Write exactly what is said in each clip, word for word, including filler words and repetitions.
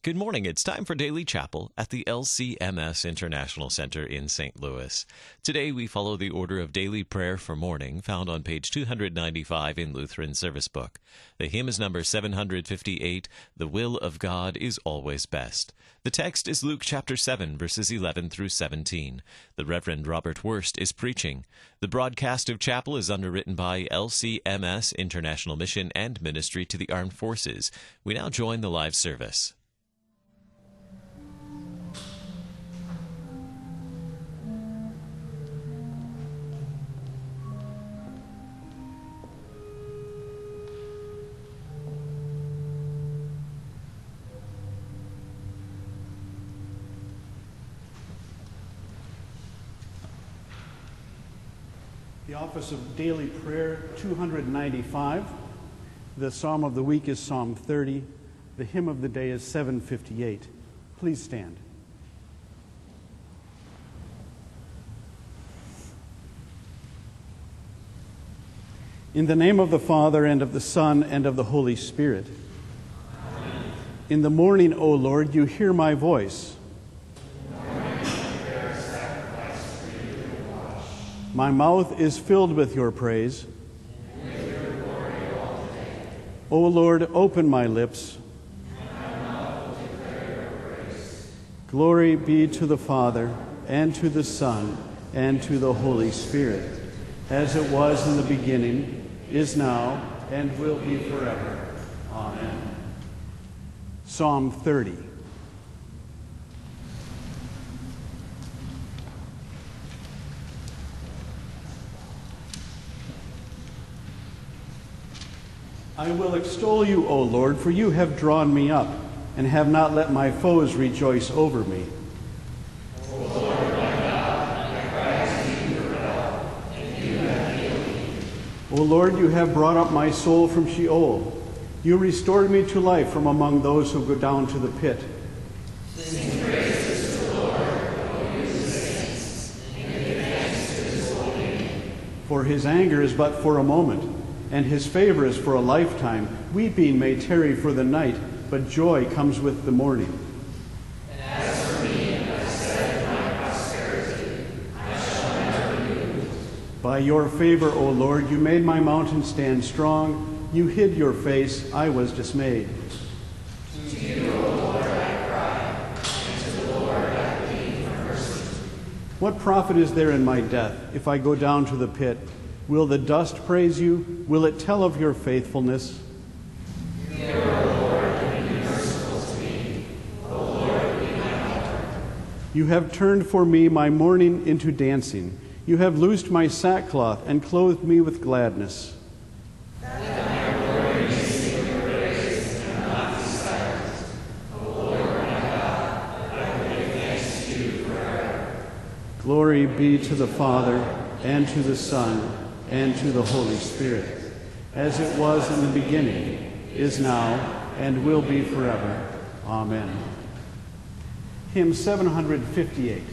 Good morning. It's time for Daily Chapel at the L C M S International Center in Saint Louis. Today we follow the order of daily prayer for morning found on page two ninety-five in Lutheran Service Book. The hymn is number seven hundred fifty-eight, The Will of God is Always Best. The text is Luke chapter seven, verses eleven through seventeen. The Reverend Robert Wurst is preaching. The broadcast of chapel is underwritten by L C M S International Mission and Ministry to the Armed Forces. We now join the live service. The Office of Daily Prayer, two ninety-five. The Psalm of the Week is Psalm thirty. The hymn of the day is seven fifty-eight. Please stand. In the name of the Father, and of the Son, and of the Holy Spirit. Amen. In the morning, O Lord, you hear my voice. My mouth is filled with your praise. With your glory all day. O Lord, open my lips. And my mouth will declare your praise. Glory be to the Father, and to the Son, and to the Holy Spirit, as it was in the beginning, is now, and will be forever. Amen. Psalm thirty. I will extol you, O Lord, for you have drawn me up, and have not let my foes rejoice over me. O Lord my God, I cry to you for help, and you have healed me. O Lord, you have brought up my soul from Sheol. You restored me to life from among those who go down to the pit. Sing praises to the Lord, O you saints, and give thanks to his holy name. For his anger is but for a moment, and his favor is for a lifetime. Weeping may tarry for the night, but joy comes with the morning. And as for me, I said in my prosperity, I shall never lose. By your favor, O Lord, you made my mountain stand strong. You hid your face, I was dismayed. To you, O Lord, I cry, and to the Lord I plead for mercy. What profit is there in my death if I go down to the pit? Will the dust praise you? Will it tell of your faithfulness? Hear, O Lord, and be merciful to me. O Lord, be my helper. You have turned for me my mourning into dancing. You have loosed my sackcloth and clothed me with gladness. That my glory may sing your praise and not be silent. O Lord, my God, I will give thanks to you forever. Glory be to the Father, and to the Son, and to the Holy Spirit, as it was in the beginning, is now, and will be forever. Amen. Hymn seven hundred fifty-eight.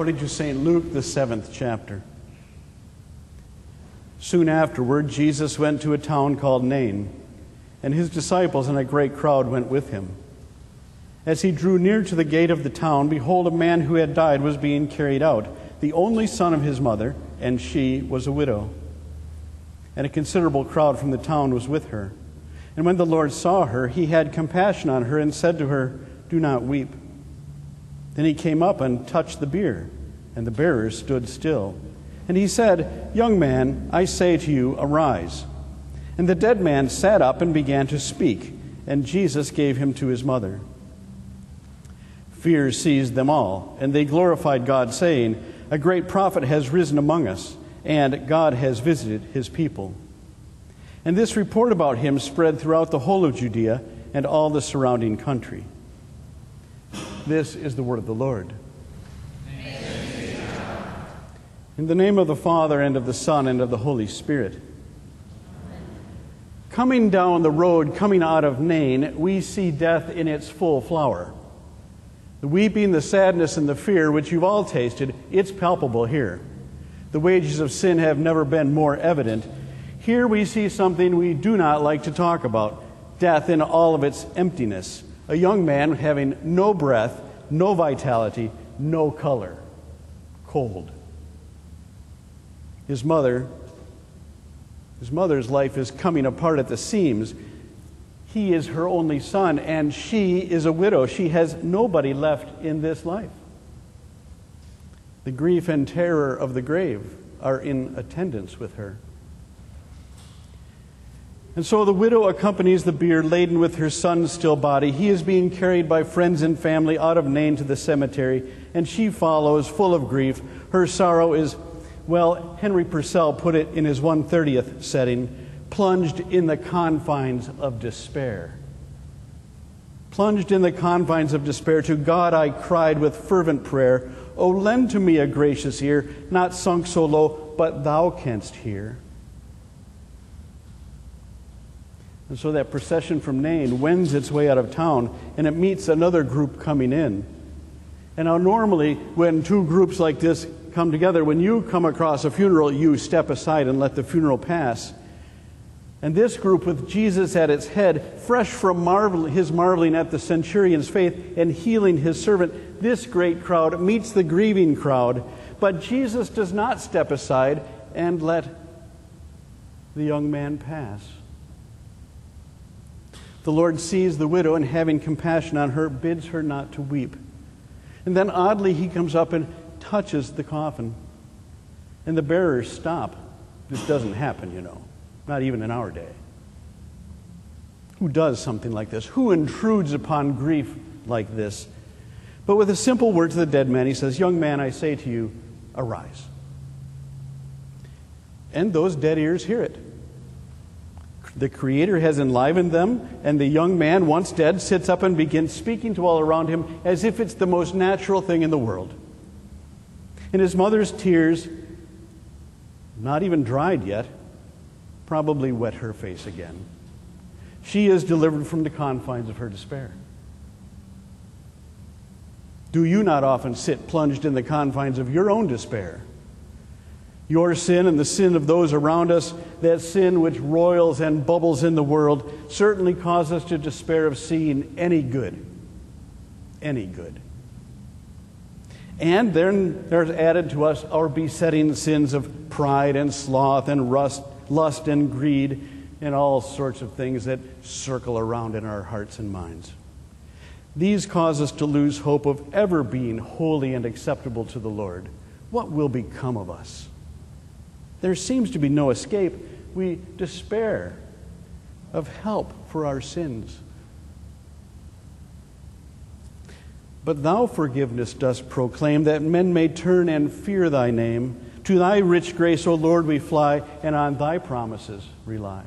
according to Saint Luke, the seventh chapter. Soon afterward, Jesus went to a town called Nain, and his disciples and a great crowd went with him. As he drew near to the gate of the town, behold, a man who had died was being carried out, the only son of his mother, and she was a widow. And a considerable crowd from the town was with her. And when the Lord saw her, he had compassion on her and said to her, "Do not weep." Then he came up and touched the bier, and the bearers stood still. And he said, "Young man, I say to you, arise." And the dead man sat up and began to speak, and Jesus gave him to his mother. Fear seized them all, and they glorified God, saying, "A great prophet has risen among us, and God has visited his people." And this report about him spread throughout the whole of Judea and all the surrounding country. This is the word of the Lord. In the name of the Father, and of the Son, and of the Holy Spirit. Coming down the road, coming out of Nain, we see death in its full flower. The weeping, the sadness, and the fear, which you've all tasted, it's palpable here. The wages of sin have never been more evident. Here we see something we do not like to talk about, death in all of its emptiness. A young man having no breath, no vitality, no color, cold. His mother, his mother's life is coming apart at the seams. He is her only son, and she is a widow. She has nobody left in this life. The grief and terror of the grave are in attendance with her. And so the widow accompanies the bier laden with her son's still body. He is being carried by friends and family out of Nain to the cemetery, and she follows, full of grief. Her sorrow is, well, Henry Purcell put it in his one thirtieth setting, plunged in the confines of despair. Plunged in the confines of despair, to God I cried with fervent prayer, "O lend to me a gracious ear, not sunk so low, but thou canst hear." And so that procession from Nain wends its way out of town, and it meets another group coming in. And now normally, when two groups like this come together, when you come across a funeral, you step aside and let the funeral pass. And this group, with Jesus at its head, fresh from marvel, his marveling at the centurion's faith and healing his servant, this great crowd meets the grieving crowd. But Jesus does not step aside and let the young man pass. The Lord sees the widow, and having compassion on her, bids her not to weep. And then oddly he comes up and touches the coffin. And the bearers stop. This doesn't happen, you know. Not even in our day. Who does something like this? Who intrudes upon grief like this? But with a simple word to the dead man, he says, "Young man, I say to you, arise." And those dead ears hear it. The Creator has enlivened them, and the young man, once dead, sits up and begins speaking to all around him as if it's the most natural thing in the world. And his mother's tears, not even dried yet, probably wet her face again. She is delivered from the confines of her despair. Do you not often sit plunged in the confines of your own despair? Your sin and the sin of those around us, that sin which roils and bubbles in the world, certainly cause us to despair of seeing any good. Any good. And then there's added to us our besetting sins of pride and sloth and rust, lust and greed and all sorts of things that circle around in our hearts and minds. These cause us to lose hope of ever being holy and acceptable to the Lord. What will become of us? There seems to be no escape. We despair of help for our sins. But thou, forgiveness, dost proclaim, that men may turn and fear thy name. To thy rich grace, O Lord, we fly, and on thy promises rely.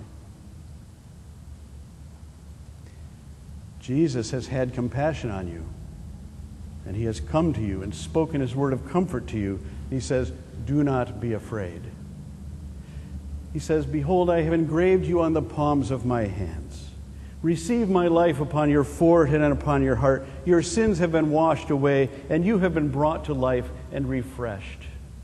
Jesus has had compassion on you, and he has come to you and spoken his word of comfort to you. He says, do not be afraid. He says, behold, I have engraved you on the palms of my hands. Receive my life upon your forehead and upon your heart. Your sins have been washed away, and you have been brought to life and refreshed.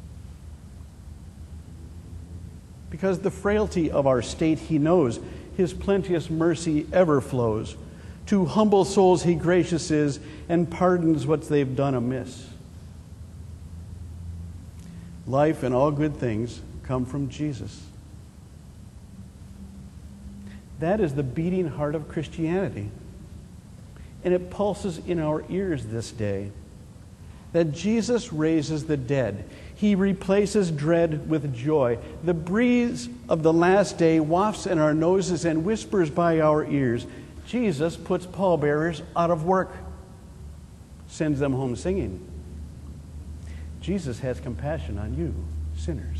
Because the frailty of our state he knows, his plenteous mercy ever flows. To humble souls he gracious is, and pardons what they've done amiss. Life and all good things come from Jesus. That is the beating heart of Christianity. And it pulses in our ears this day. That Jesus raises the dead. He replaces dread with joy. The breeze of the last day wafts in our noses and whispers by our ears. Jesus puts pallbearers out of work, sends them home singing. Jesus has compassion on you, sinners.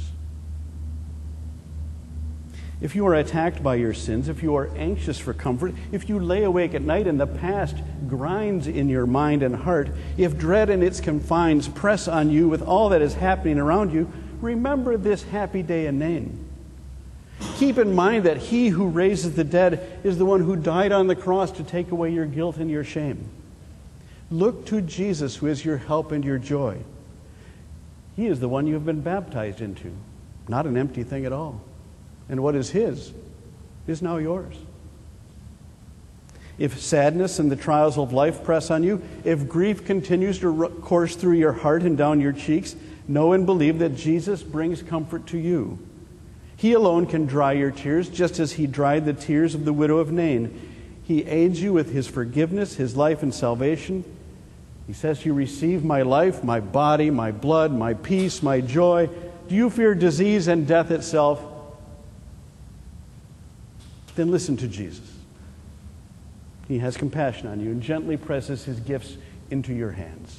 If you are attacked by your sins, if you are anxious for comfort, if you lay awake at night and the past grinds in your mind and heart, if dread and its confines press on you with all that is happening around you, remember this happy day and name. Keep in mind that he who raises the dead is the one who died on the cross to take away your guilt and your shame. Look to Jesus, who is your help and your joy. He is the one you have been baptized into, not an empty thing at all. And what is his is now yours. If sadness and the trials of life press on you, if grief continues to course through your heart and down your cheeks, know and believe that Jesus brings comfort to you. He alone can dry your tears, just as he dried the tears of the widow of Nain. He aids you with his forgiveness, his life and salvation. He says, you receive my life, my body, my blood, my peace, my joy. Do you fear disease and death itself? Then listen to Jesus. He has compassion on you and gently presses his gifts into your hands.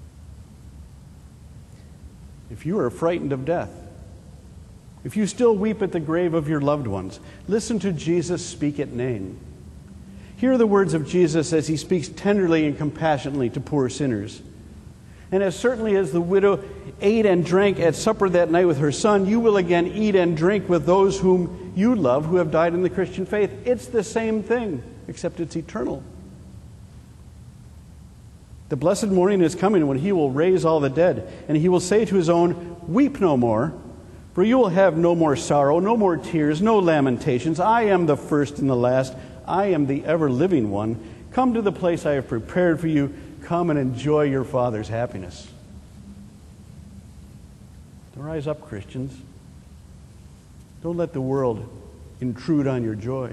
If you are frightened of death, if you still weep at the grave of your loved ones, listen to Jesus speak at Nain. Hear the words of Jesus as he speaks tenderly and compassionately to poor sinners. And as certainly as the widow ate and drank at supper that night with her son, you will again eat and drink with those whom you love who have died in the Christian faith. It's the same thing, except it's eternal. The blessed morning is coming when he will raise all the dead, and he will say to his own, weep no more, for you will have no more sorrow, no more tears, no lamentations. I am the first and the last. I am the ever-living one. Come to the place I have prepared for you. Come and enjoy your Father's happiness. Rise up, Christians. Don't let the world intrude on your joy.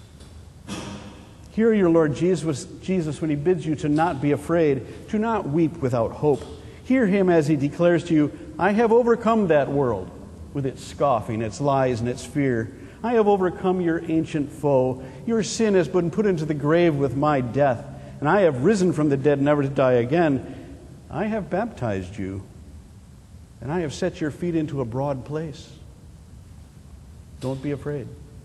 Hear your Lord Jesus, Jesus when he bids you to not be afraid, to not weep without hope. Hear him as he declares to you, I have overcome that world with its scoffing, its lies, and its fear. I have overcome your ancient foe. Your sin has been put into the grave with my death, and I have risen from the dead never to die again. I have baptized you, and I have set your feet into a broad place. Don't be afraid.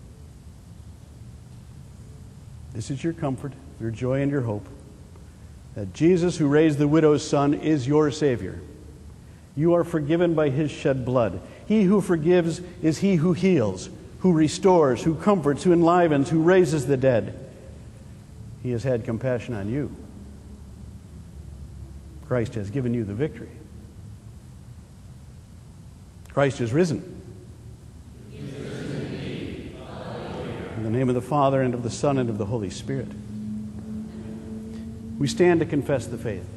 This is your comfort, your joy, and your hope, that Jesus, who raised the widow's son, is your Savior. You are forgiven by his shed blood. He who forgives is he who heals, who restores, who comforts, who enlivens, who raises the dead. He has had compassion on you. Christ has given you the victory. Christ is risen. He is risen indeed. In the name of the Father, and of the Son, and of the Holy Spirit. We stand to confess the faith.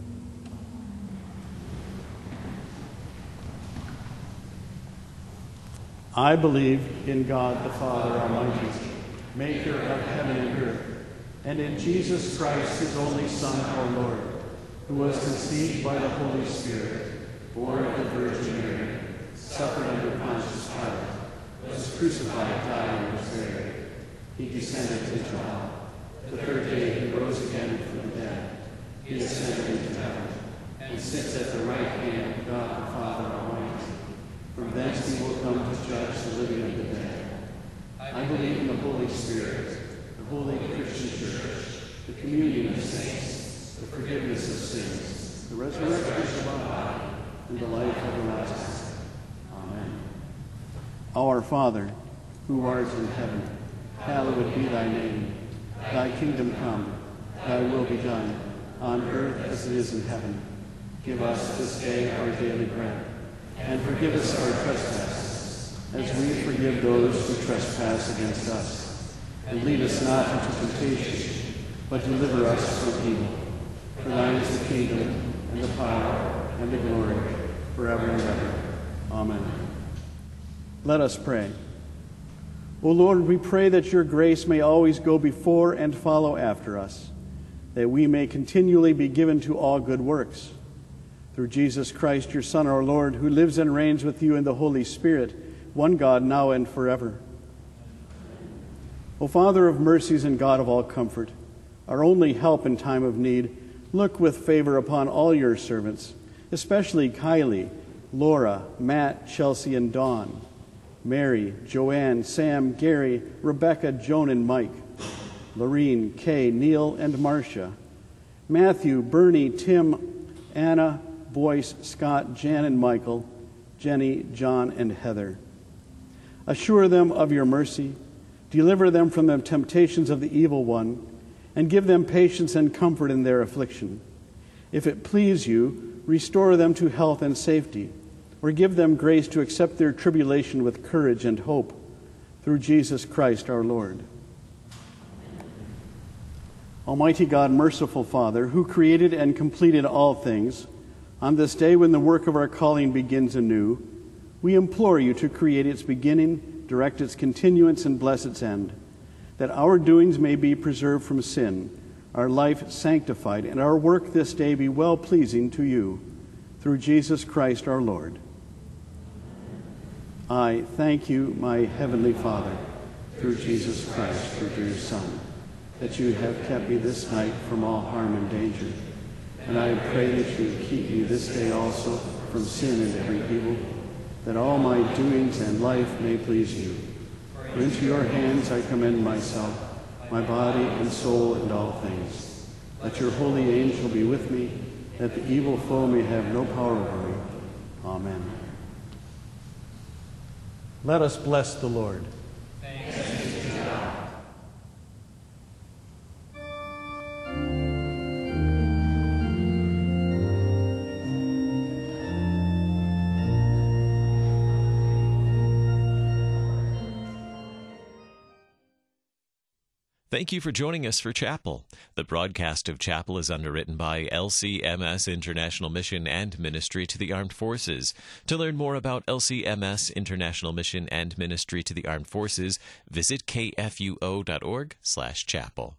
I believe in God the Father Almighty, maker of heaven and earth, and in Jesus Christ, his only Son, our Lord, who was conceived by the Holy Spirit, born of the Virgin Mary, suffered under Pontius Pilate, was crucified, died, and was buried. He descended into hell. The third day he rose again from the dead. He ascended into heaven, and sits at the right hand of God the Father Almighty. From thence he will come to judge the living and the dead. I believe in the Holy Spirit, the holy Christian Church, the communion of saints, the forgiveness of sins, the resurrection of the body, and the life everlasting. Amen. Our Father, who art in heaven, hallowed be thy name. Thy kingdom come, thy will be done, on earth as it is in heaven. Give us this day our daily bread, and forgive us our trespasses, as we forgive those who trespass against us. And lead us not into temptation, but deliver us from evil. For thine is the kingdom, and the power, and the glory, forever and ever. Amen. Let us pray. O Lord, we pray that your grace may always go before and follow after us, that we may continually be given to all good works. Through Jesus Christ, your Son, our Lord, who lives and reigns with you in the Holy Spirit, one God, now and forever. O Father of mercies and God of all comfort, our only help in time of need, look with favor upon all your servants, especially Kylie, Laura, Matt, Chelsea, and Dawn, Mary, Joanne, Sam, Gary, Rebecca, Joan, and Mike, Lorene, Kay, Neil, and Marcia, Matthew, Bernie, Tim, Anna, Boyce, Scott, Jan, and Michael, Jenny, John, and Heather. Assure them of your mercy, deliver them from the temptations of the evil one, and give them patience and comfort in their affliction. If it please you, restore them to health and safety, or give them grace to accept their tribulation with courage and hope, through Jesus Christ our Lord. Almighty God, merciful Father, who created and completed all things, on this day when the work of our calling begins anew, we implore you to create its beginning, direct its continuance, and bless its end, that our doings may be preserved from sin, our life sanctified, and our work this day be well-pleasing to you, through Jesus Christ our Lord. I thank you, my heavenly Father, through Jesus Christ, your dear Son, that you have kept me this night from all harm and danger. And I pray that you keep me this day also from sin and every evil, that all my doings and life may please you. For into your hands I commend myself, my body and soul and all things. Let your holy angel be with me, that the evil foe may have no power over me. Amen. Let us bless the Lord. Thanks be to God. Thank you for joining us for Chapel. The broadcast of Chapel is underwritten by L C M S International Mission and Ministry to the Armed Forces. To learn more about L C M S International Mission and Ministry to the Armed Forces, visit k f u o dot org slash chapel.